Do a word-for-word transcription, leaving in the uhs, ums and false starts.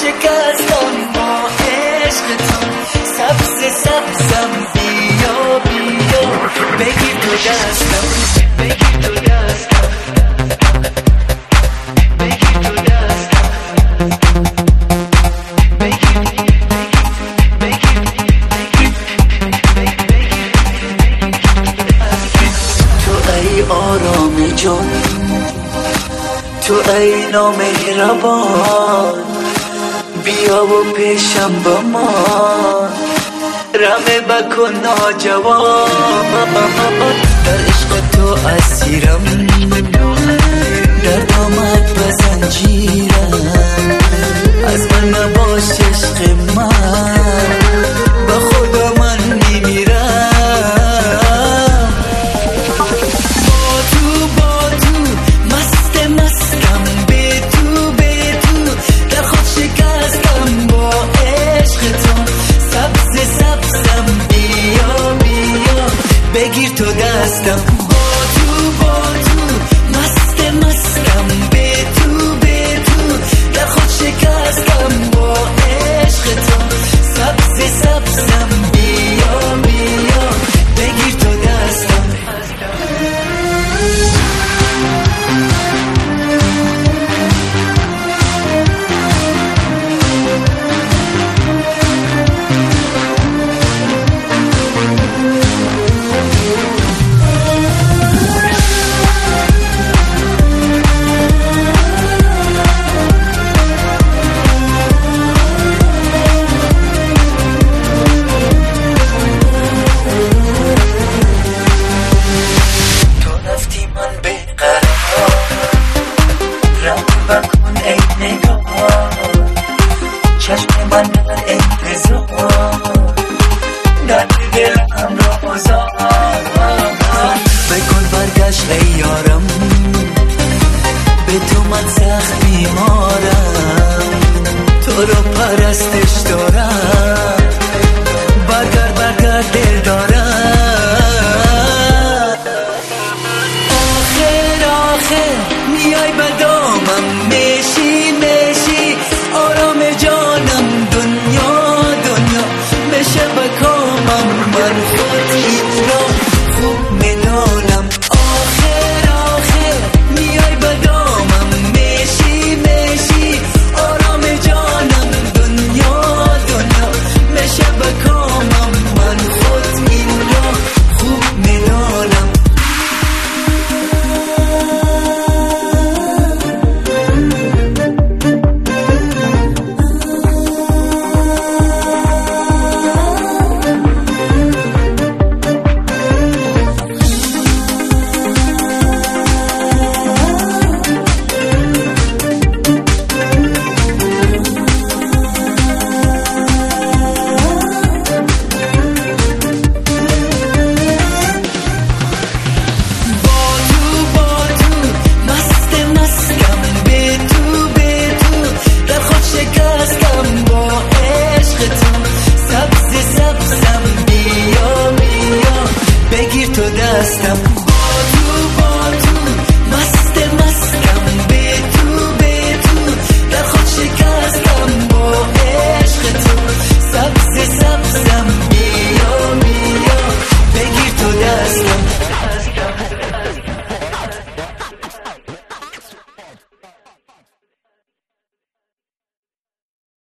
شکستم با عشق تو، سبز سبزم بیا بیا بگیر تو دستم، بگیر تو دستم، بگیر تو دستم، بگیر بگیر تو ای آرام جان، تو ای نامهربان، بیا و پیشم بمان، رمه بکن ناجوان. در عشق تو اسیرم، در دامت و زنجیرم، از من نباش عشق من، به خدا من میمیرم. با تو با تو مست مستم، به تو به تو در خود شکستم با عشق تو، سبز سبزم بیا بیا بگیر تو دستم. با تو با تو مست مستم، به تو به تو در خود شکستم با عشق تو، سبز سبزم بیا بیا بگیر تو دستم. چشم من در انتظار، در دلم را بزار، بکن برگشت ای یارم، به تو من سخت بیمارم، تو رو پرستش دارم، برگرد برگرد دل دارم. آخر آخر میای به دامم، میشی میشی آرام جانم، دنیا دنیا بشه بکامم، من خود این را خوب میدانم. آخر آخر میای به دامم، میشی میشی آرام جانم، دنیا دنیا بشه بکامم، من خود این را خوب میدانم. Stop.